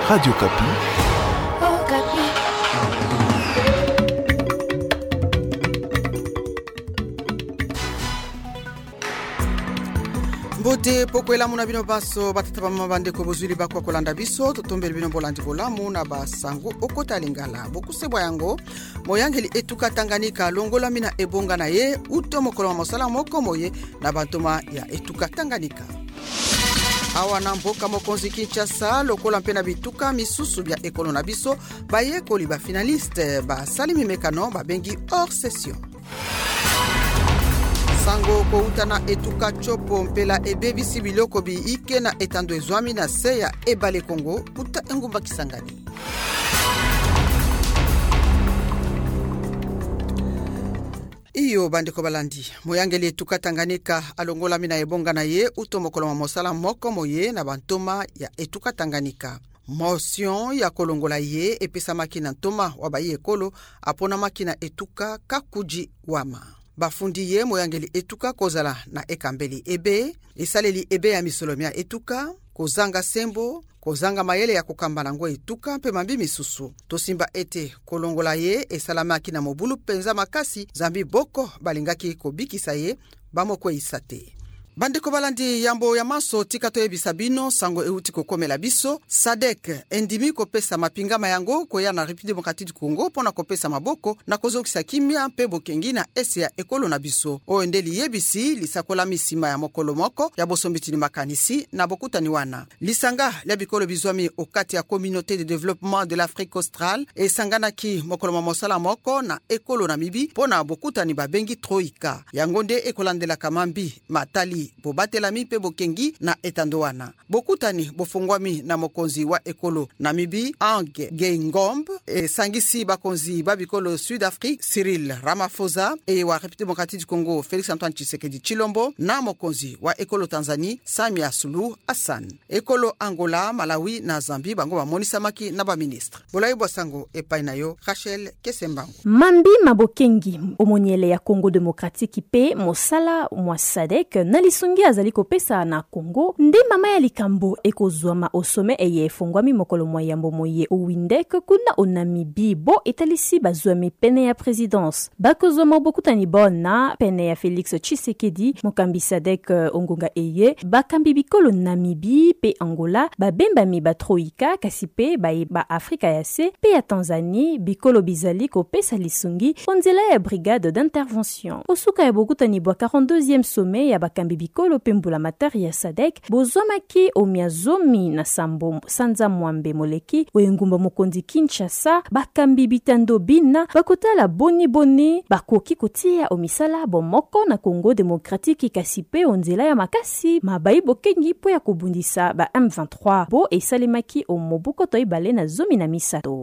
Radio Kapi. Oh, Kapi. Mbote pokwela muna bino baso batata mabande ko bozuli bakwa kolanda biso totombele bino bolandi bolamu na basango okota lingala bokusebwa yango moyangeli etuka Tanganyika longola mina ebonga na ye uto mokolo mosala moko moye na bantoma ya etuka Tanganyika. Awa na mboka mokonzi Kinshasa lokola mpena bituka misusu bya ekolo na biso bayekoli ba finaliste ba salimi mekano babengi hors session. Sango kouta na etuka chopo mpela ebebisi biloko bi ike na etando ezwami na se ya ebale Kongo kuta engumba Kisangani. Iyo bandeko balandi moyangeli etuka Tanganyika alongola mina ebonga na ye uto mokolo mosala moko moye na bantoma ya etuka Tanganyika. Motion ya kolongola ye epesa makina ntoma wa bayi ekolo apona makina etuka kakuji wama. Bafundi ye moyangeli etuka kozala na ekambeli ebe, esaleli ebe ya misolomia etuka, kozanga sembo, kozanga mayele ya kokambana ngo etuka mpe mambi misusu. Tosimba ete kolongola ye esalamaki na mobulu penza makasi zambi boko balingaki kobikisa ye bamokwe isate. Bandeko balandi yambo ya maso tika to ebisa bino sango euti kokomela biso Sadek endimi kopesa mapinga mayango koya na République démocratique du Congo pona kopesa maboko na kozokisa kimia mpe bokengi na ese ya ekolo na biso o endeli yebisi lisakola misima ya mokolo moko ya bosombitini makanisi na bokutani wana lisanga ya bikolo bizwami okati ya communauté de développement de l'Afrique australe e sanganaki mokolo mosala moko na ekolo na mibi pona bokutani babengi troika yangonde ekolandela kamambi matali bobatela pe bokengi na etandoana. Bokutani bofungwami na mokonzi wa ekolo Namibi Ange Gengombe e sangisi bakonzi babikolo Sud-Afrique Cyril Ramaphosa e wa République démocratique du Congo Félix Antoine Tshisekedi Tshilombo na mokonzi wa ekolo Tanzanie Samia Suluhu Hassan. Ekolo Angola, Malawi na Zambie bango bamonisamaki na ba ministre. Bolai bosango epai na yo Rachel Kesembango. Mambi mabokengi omoniele ya Congo démocratique pe mosala mwa Sadek na lisungi azali kopesa na Congo nde mama ya likambo ekozwama osome eye efungwami mokolo mwa yambo moye owindek kuna onamibi bo etalisi bazwami pene ya présidence bakozwama bokutani bona pene ya Félix Tshisekedi mokambi Sadek ongonga eye bakambi bikolo Namibi pe Angola babembami batroika kasi pe ba Afrika ya se pe ya Tanzanie bikolo bizali kopesa lisungi onzela ya brigade d'intervention osuka ya bokutani bwa 42e sommet ya bakambi bikolo pembula matari ya Sadek bozomaki omiazomi na sambo sanza mwambe moleki oyengumba mokonzi Kinshasa bakambi bitando bina bakotala boni bakoki kotia omisala bomoko na Congo démocratique kasi pe onzela ya makasi mabai bokengi po ya kobundisa ba M23 bo esalemaki omobuko toibale na zomi na misato.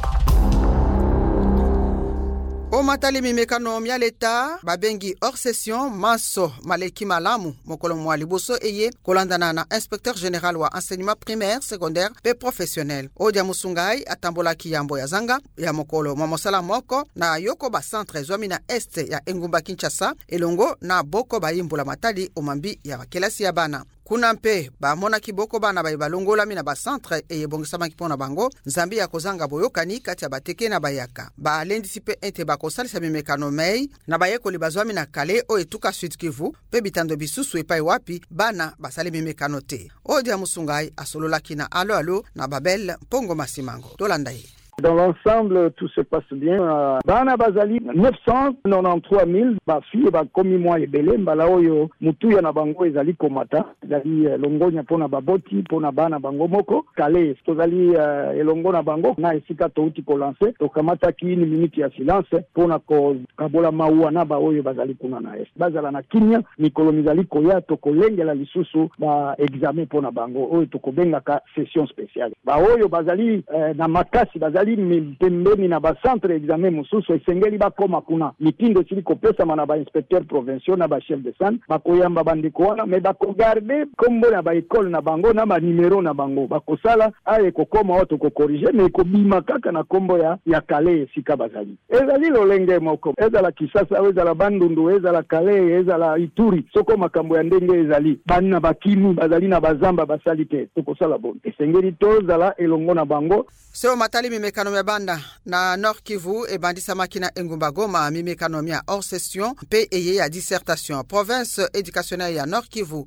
O matali mimekano mya leta babengi hors session maso maleki malamu mokolo mwa liboso eye kolandana na inspecteur général wa enseignement primaire secondaire pe professionnel Odia Musungai atambolaki yambo ya zanga ya mokolo mwa mosala moko na yoko ba centre zwami na este ya engumba Kinshasa elongo na boko bayimbula matali omambi ya bakelasi ya bana kuna mpe ba mona kiboko bana balongola mina ba centre e bongisama kipona bango nzambi ya kozanga boyokani kati ya bateke na bayaka ba lendisi pe ente bakosalisa mimekano mei na bayekoli bazwami na kale o etuka Sud Kivu pe bitando bisusu epai wapi bana basali mimekano te Odia Musungai asololaki na alo na Babel Pongo Masimango tolandai. Dans l'ensemble, tout se passe bien. Bana bazali 993 000 bafi bakomi mwa ebele mbala oyo mutuya na bango ezali komata ezali longonya pona baboti pona bana bango moko kale tozali elongo na bango na esika touti ko lancer tokamata ki ni minute ya silence pona ko kabola maua na ba oyo bazali kuna na es bazala na kimia mikolo mizali koya to kolengela lisusu ba examen pona bango oyo to kobenga ka session spéciale ba oyo bazali na makasi bazali ezali pembeni na bacentre examen mosusu esengeli bakoma kuna mitindo esili kopesama na bainspecteur provinciaux na bachef de centre bakoyamba bandeko wana me bakogarde kombo na baekole na bango na banimero na bango bakosala aye kokoma oto kokorige me ekobima kaka na kombo ya kale esika bazali ezali lolenge moko ezala Kisasa ezala Bandundu ezala Kale ezala Ituri soko makambo ya ndenge ezali bana bakimu bazali na bazamba basali te tokosala bon esengeli tozala elongo na bango seo matali mimekano ya banda na Nord Kivu ebandisa makina engumba Goma mimekano ya hors session pe eye ya dissertation province éducationnelle ya Nord Kivu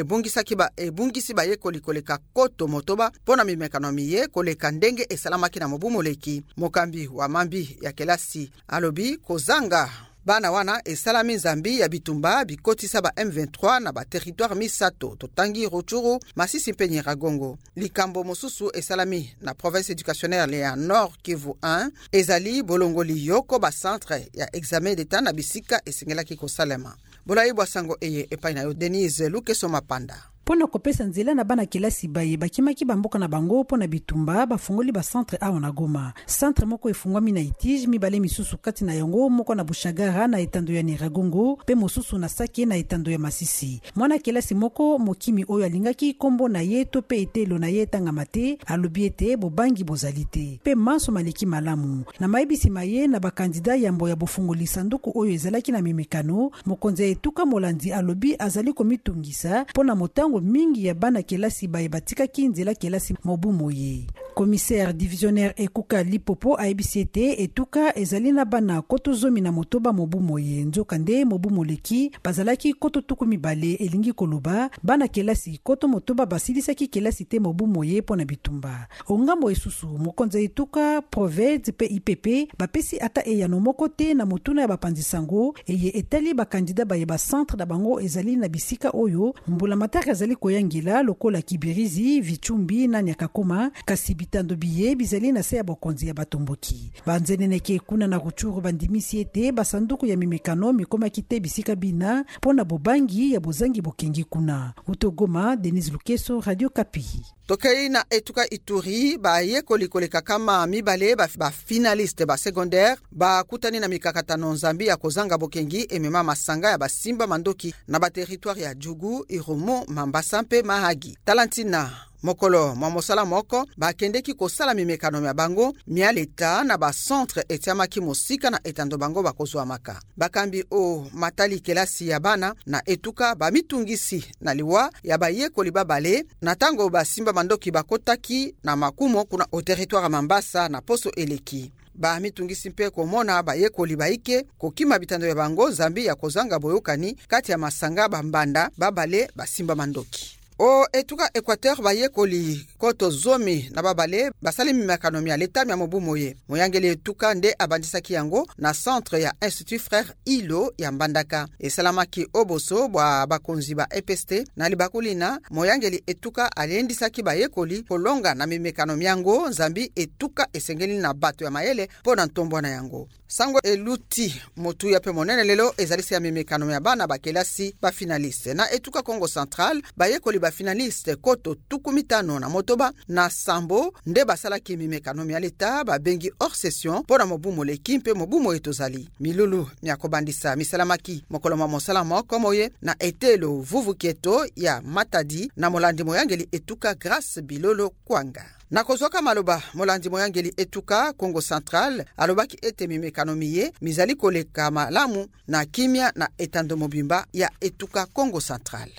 bungisi ba yekoli koleka koto motoba pona mimekano miye koleka ndenge esalamaki na mobumoleki mokambi wa mambi ya kelasi alobi kozanga bana wana esalami Nzambi ya bitumba bikotisa ba M23 na ba territoire misato totangi Rutshuru Masisi mpe Nyiragongo likambo mosusu esalami na province éducationnelle ya Nord Kivu 1 ezali bolongoli yoko ba centre ya examen d'état na bisika esengelaki kosalema bolayi bwa sango eye epai na yo Denise Lukeso Mapanda pona kopesa nzela na bana kelasi baye bakimaki bamboka na bango pona bitumba bafungoli ba centre awa na Goma centre moko efungwami na Itiji mibale misusu kati na yango moko na Bushagara na etando ya Nyiragongo pe mosusu na Sake na etando ya Masisi mwana kelasi moko mokimi oyo alingaki kombo na ye to pe etelo na ye tanga mate alobi ete bobangi bozalite pe manso maleki malamu na maibisi maye na bakandida yambo ya bofungoli sanduku oyo ezalaki na mimekano mokonzi etuka Molandi alobi azali komitungisa pona motango mingi ya bana kelasi baye batikaki nzela kelasi mobu moye commissaire divisionnaire Ekuka Lipopo ABCT etuka ezali na bana koto zomi na motoba mobu moye nzokande mobu moleki bazalaki koto tukumi bale elingi koloba bana kelasi koto motoba basilisaki kelasi te mobu moye pona bitumba ongambo esusu mokonza etuka province pe IPP bapesi ata eyano moko te na motuna ya bapanzisango eye etali bakandida baye ba centre da bango ezali na bisika oyo mbula mataka ezali koyangila lokola Kibirizi Vichumbi na Nyakakoma kasi bitando biye bizali na se ya bokonzi ya batomboki banzeneneke kuna na Rutshuru bandimisi ete basanduku ya mimekano mikoma kite bisika bina pona bobangi ya bozangi bokengi kuna utogoma Denise Lukeso Radio Kapi tokei na etuka Ituri ba yekoli koleka kama mibale ba finaliste ba secondaire ba kutani na mikakatano Nzambi ya kozanga bokengi emema masanga ya basimba mandoki na ba territoire ya Djugu Irumu Mambasa mpe Mahagi Talantina mokolo mwa mosala moko bakendeki kosala mimekano ya bango mia leta na ba centre etiamaki mosika na etando bango bakozwa maka bakambi o matali kelasi ya bana na etuka bamitungisi na liwa ya bayekoli babale na tango basimba mandoki bakotaki na makumo kuna o territoire Mambasa na poso eleki ba mitungisi mpe komona bayekoli baike kokima bitando ya bango Nzambi ya kozanga boyokani kati ya masanga bambanda babale basimba mandoki o etuka Equateur bayekoli koto zomi na babale basali mimekano ya leta ya mobu moye moyangeli etuka nde abandisaki yango na centre ya Institut Frère Ilo ya Mbandaka esalamaki oboso bwa bakonzi ba EPST na libakulina moyangeli etuka alendisaki bayekoli kolonga na mimekano yango Nzambi etuka esengeli na bato ya mayele pona ntombo na yango sango eluti motu ya pe monene lelo ezalisi ya mimekano ya bana bakelasi ba finaliste na etuka Congo Central bayekoli ba finaliste koto tukumitano na motoba na sambo nde basalaki mimekano ya leta babengi hors session pona mobu moleki mpe mobu moye tozali milulu myakobandisa misalamaki mokolo mwa mosala moko moye na etelo vuvukieto ya Matadi na molandi moyangeli etuka Grâce Bilolo Kwanga na kozwaka maloba molandi moyangeli etuka Congo Central alobaki ete mimekano miye mizali koleka malamu na kimia na etando mobimba ya etuka Congo Central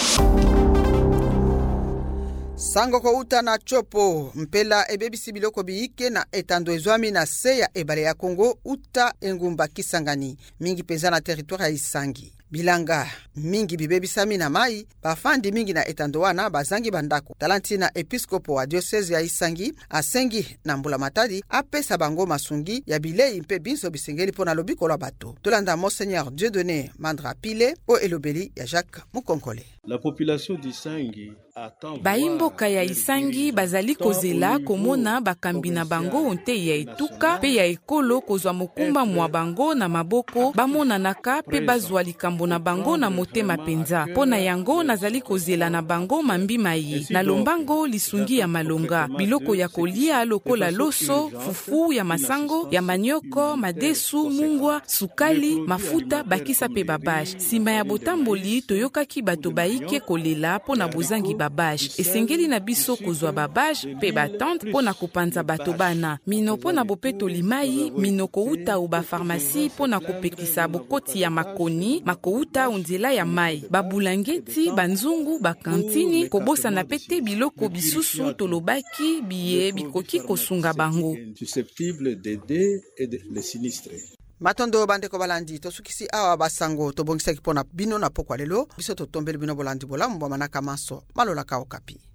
sango ko uta na chopo mpela ebebisi biloko biike na etando ezwami na se ya ebale ya Congo uta engumba Kisangani mingi peza na territoire ya Isangi bilanga mingi bibebisami na mai bafandi mingi na etando wana bazangi bandako Talantina episkopo wa diocese ya Isangi asengi na Mbula Matadi apesa bango masungi ya bilei mpe binso bisengeli pona lobiko lwa bato tolanda Monseigneur Dieudonné Mandra Pile o elobeli ya Jacques Mukonkole La population d'Isangi baimboka ya Isangi bazali kozela komona bakambi na bango onte ya etuka pe ya ekolo kozwa mokumba mwa bango na maboko bamonanaka pe bazwa likambo makambo na bango na motema penza. Pona yango nazali kozela na bango mambima ye. Na lombango lisungi ya malonga. Biloko ya kolia lokola loso, fufu ya masango, ya manioko, madesu, mungwa, sukali, mafuta, bakisa pe babage. Sima ya botamboli toyokaki bato baike kolela pona bozangi babage. Esengeli na biso kozwa babage pe batante pona kopanza bato bana. Mino pona bopeto limai, mino kouta ou ba pharmacie pona kopekisa bokoti ya makoni, makouta unzela ya mai. Babulangeti, banzungu, bakantini, kobosa na pete biloko bisusu tolobaki biye bikoki kosunga bango. Susceptible d'aider et de les sinistrer. Matondo bandeko balandi tosukisi awa basango tobongisaki pona bino na pokwa lelo biso totombeli bino bolandi bola mbwa manaka maso malola ka Okapi.